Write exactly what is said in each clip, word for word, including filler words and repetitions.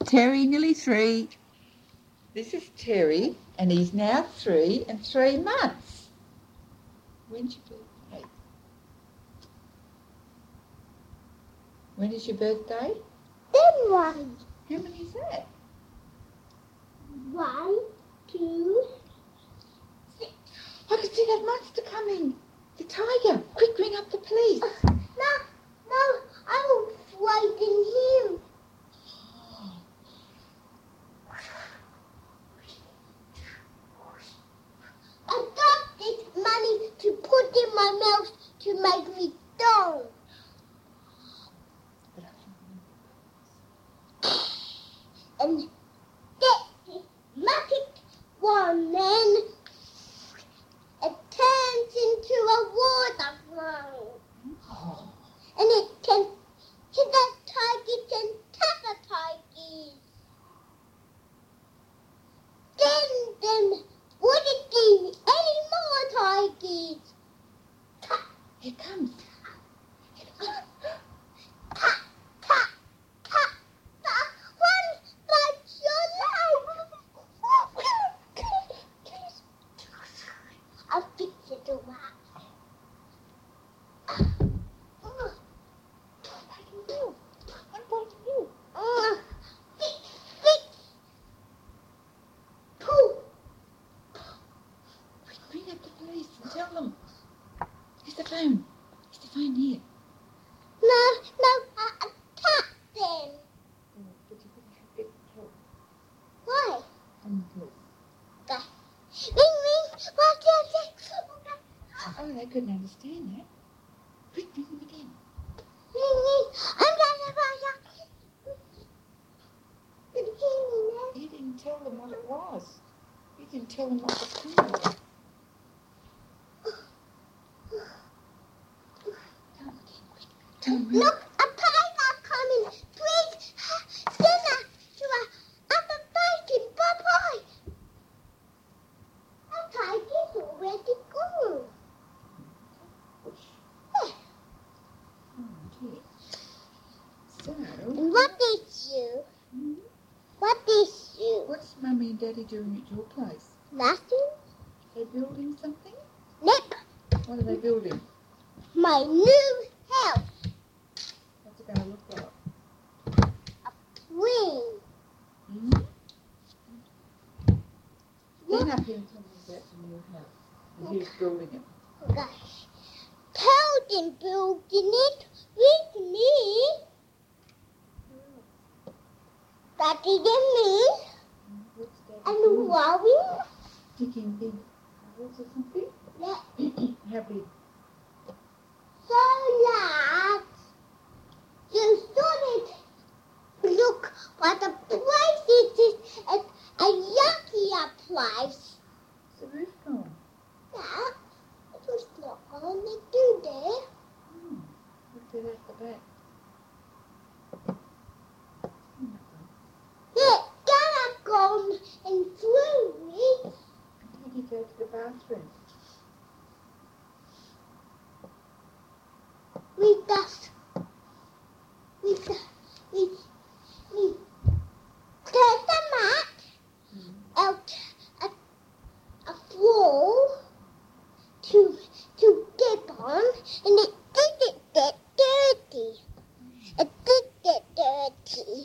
Terry, nearly three. This is Terry, and he's now three and three months. When's your birthday? When is your birthday? Then one. How many is that? One, two, six. I can see that monster coming. The tiger. Quick, ring up the police. No, no, I will frighten him. I got this money to put in my mouth to make me dumb. And this is magic one, then it turns into a waterfall. Oh. And it can hit the tigers and tap the tigers. Then, then, wouldn't be any more tigers. Tap, Here it comes. tap, tap, tap, tap. One bites your leg. I'll fix it all up. One bite of you. Uh, fix, fix. Pooh. Quick, ring up the police and tell them. Here's the phone. Here's the phone here. No, no, I attack them. Oh, but you couldn't get help Why? from the police. Okay. Ring, ring. What's your six? Oh, they couldn't understand that. Quick, ring them again. Ring, ring. I'm gonna buy you. Did you hear me now? You didn't tell them what it was. You didn't tell them what the phone was. Tell them again, quick. Tell them. Look, a tiger coming. Please, dinner to a other fighting. Bye-bye. A tiger's already gone. Oh, dear. So, And what is you? hmm, What is you? what's Mummy and Daddy doing at your place? Nothing? They building something? Nip. What are they building? My new house. What's it going to look like? Ring. Hmm? Stand up here and tell me about the new house. And who's building it? Gosh. Paladin building it with me. Daddy and me. Hmm, What's Daddy And doing? Robin. Digging big holes or something? Yeah. How big? So that you shouldn't look what the place is. It's a yuckier place. Is the roof gone? Yeah. It was not on the do there. Hmm. Look at at the back. Hmm. Yeah, Dad gone and threw me. How do you go to the bathroom? We just, we just, we, we turn the mat Hmm. out a, a floor to, to dip on, and it didn't get dirty. It did get dirty.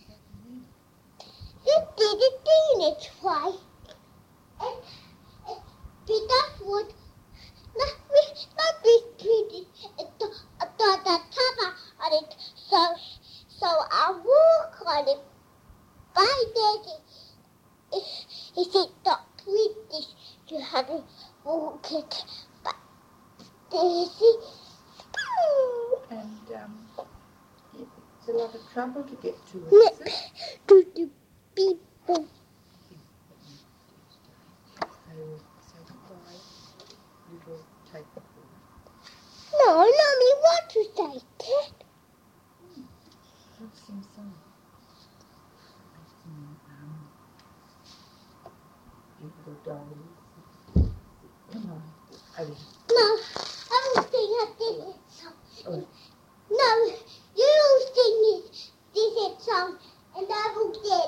It didn't do it twice. It, it, because wood, not, not this pretty, it, it, got the cover on it, so, so I walk on it. By then, is it not pretty to have it walk it, but this is, And um, it's a lot of trouble to get to it. nip Is it? to the people. They will say goodbye. You will take the food. No, Mommy, what to say, Ted? I'll sing a song. I'll sing, um, You Little Dollies. Come on. Oh, No, I will sing a different song. oh, No, you sing it, this song, and I will get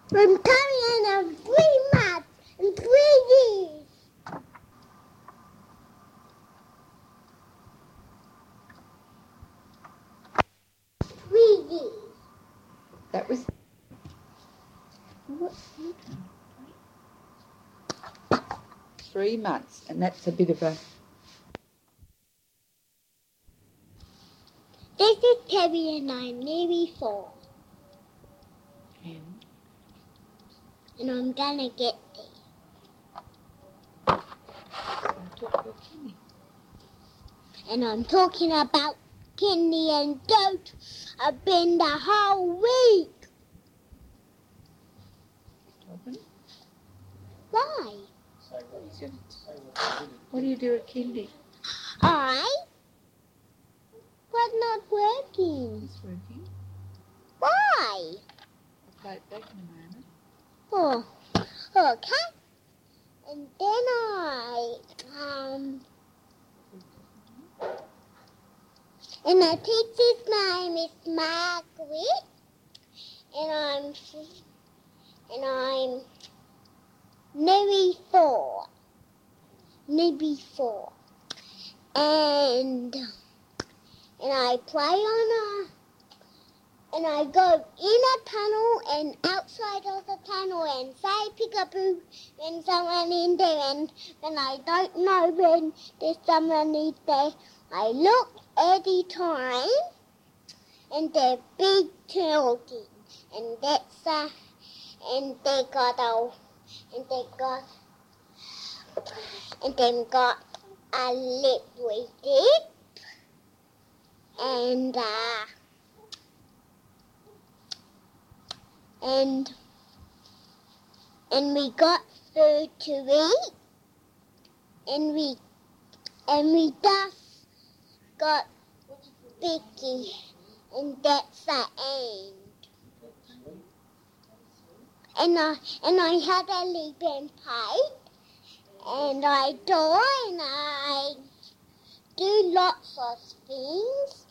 I'm coming in three months and three years. Three years. That was... What? Three months, and that's a bit of a... This is Terry and I'm nearly four. And? And I'm gonna get there. Talk about Kenny. And I'm talking about Kenny and Goat. I've been the whole week. Talking? Why? What do you do at Kindy? I was not working. It's working. Why? I'll play it back in a moment. Oh, okay. And then I, um, and the teacher's name is Margaret, and I'm, and I'm nearly four, nearly four, and, and I play on a, and I go in a tunnel and outside of the tunnel and say peekaboo when someone in there, and when I don't know when there's someone in there, I look every time and they're big turtles, and that's uh, and they got a, and they got, and they got a liquid dip, and uh. And and we got food to eat, and we and we just got Vicky, and that's the end. And I and I had a leap and pipe, and I do and I do lots of things.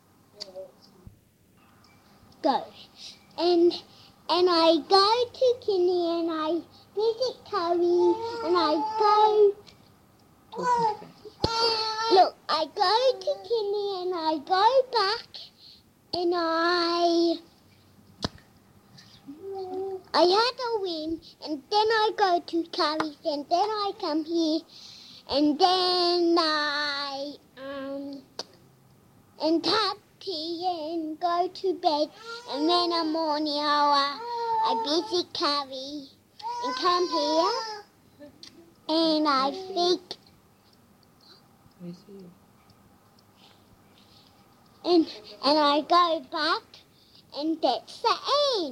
Go and. And I go to Kenny and I visit Curry and I go... Look, I go to Kenny and I go back and I... I had a win and then I go to Curry's and then I come here and then I... um and have tea and go to bed, and then in the morning I'll, uh, I visit Carrie and come here and I think and and I go back and that's the end.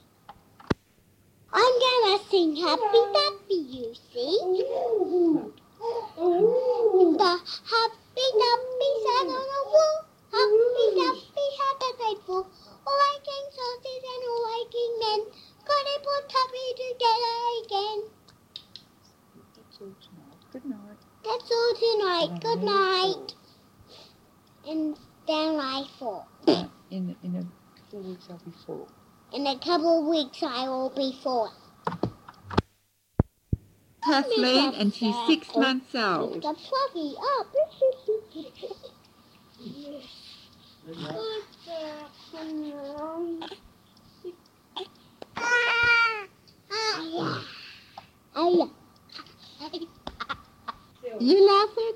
I'm gonna sing Happy Happy, you see. The happy happy sat on the wall. Happy, happy, happy, faithful, all waking soldiers and all waking men, gonna put happy together again. That's all tonight. Good night. That's all tonight. Good night. And then I fall. In in a couple of weeks I'll be four. In a couple of weeks I will be four. Kathleen, and she's six months old. Lift the pluggy up. You laughing?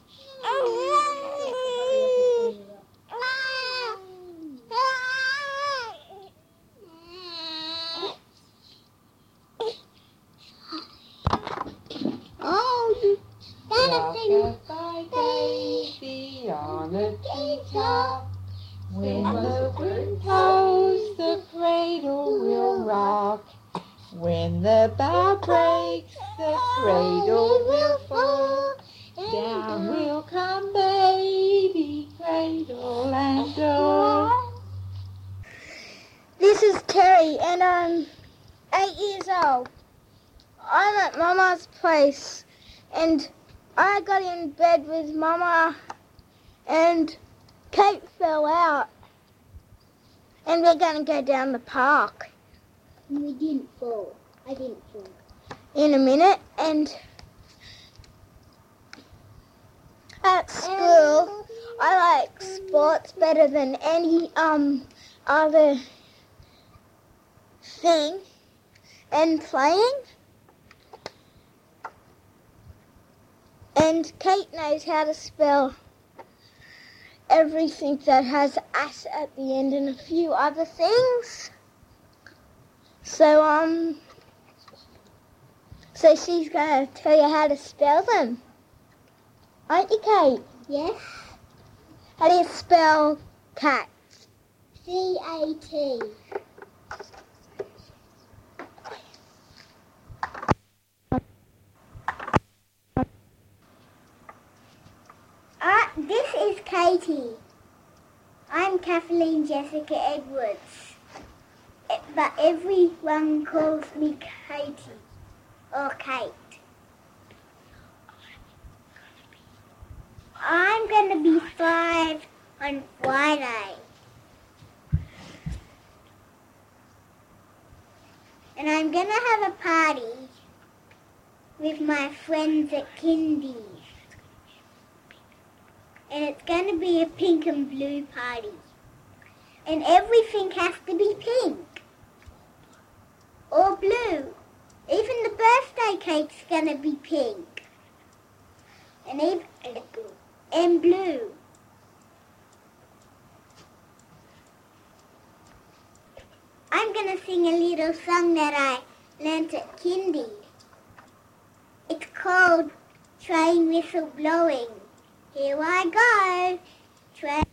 Oh, you Rock-a-bye baby on a treetop. When the wind blows, the cradle will rock. When the bough breaks, the cradle will fall. Down will come baby, cradle and all. This is Terry, and I'm eight years old. I'm at Mama's place, and I got in bed with Mama, and Kate fell out, and we're going to go down the park. we didn't fall. I didn't fall. In a minute, and at school, I like sports better than any um other thing, and playing. And Kate knows how to spell everything that has S at the end and a few other things. So um, so she's gonna tell you how to spell them, aren't you, Kate? Yes. How do you spell cat? C A T. Uh, this is Katie. I'm Kathleen Jessica Edwards, but everyone calls me Katie or Kate. I'm going to be five on Friday. And I'm going to have a party with my friends at Kindy. And it's going to be a pink and blue party. And everything has to be pink. Or blue. Even the birthday cake's going to be pink. And even and blue. I'm going to sing a little song that I learnt at Kindy. It's called Train Whistle Blowing. Here I go. Train,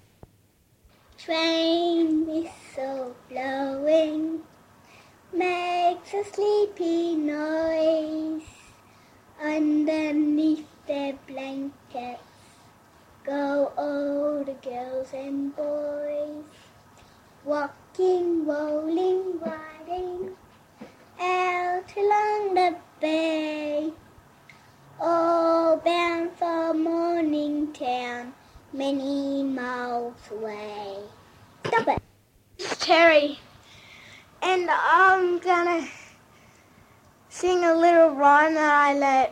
train whistle blowing makes a sleepy noise. Underneath their blankets go all the girls and boys, walking, rolling, riding out along the bay, all bound for Morningtown, many miles away. Stop it. It's Terry, and I'm gonna sing a little rhyme that I learnt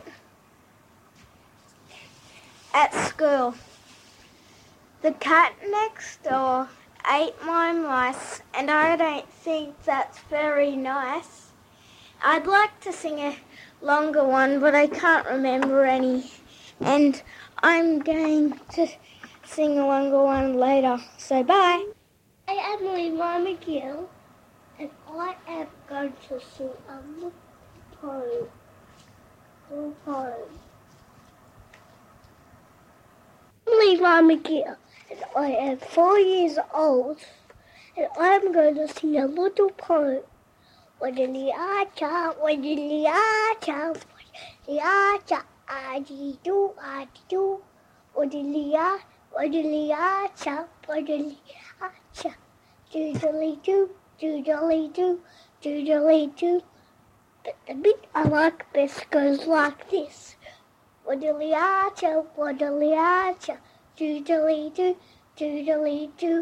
at school. The cat next door ate my mice, and I don't think that's very nice. I'd like to sing a longer one, but I can't remember any, and I'm going to sing a longer one later, so bye. I am Levi McGill, and I am going to sing a little poem. Little poem. I'm Levi McGill, and I am four years old, and I'm going to sing a little poem. Waddly ah-cha, waddly ah-cha, waddly ah-cha, ah-dee-doo, ah-dee-doo. Waddly ah, waddly ah-cha, waddly ah-cha, doodly-doo, doodly-doo, doodly-doo. But the bit I like best goes like this. Waddly ah-cha, waddly ah-cha, doodly-doo, doodly-doo.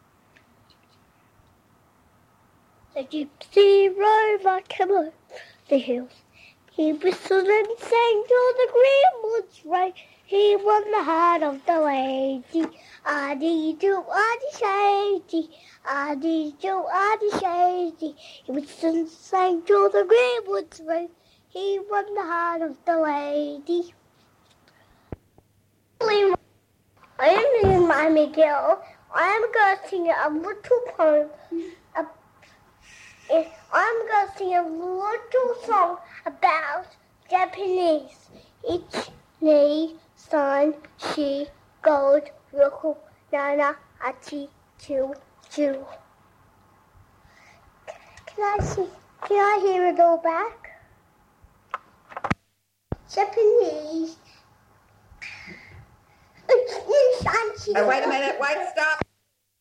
The gypsy rover came over the hills. He whistled and sang till the greenwoods rang. He won the heart of the lady. Ah-dee-doo, ah-dee-shady, ah-dee-doo, ah-dee-shady. He whistled and sang till the greenwoods rang. He won the heart of the lady. I am Levi McGill. I am going to sing a little poem. I'm going to sing a little song about Japanese. Ich ni san shi gold roku nana achi chu chu. Can I see? Can I hear it all back? Japanese. Ich ni san shi. Oh, wait a minute. Wait, stop.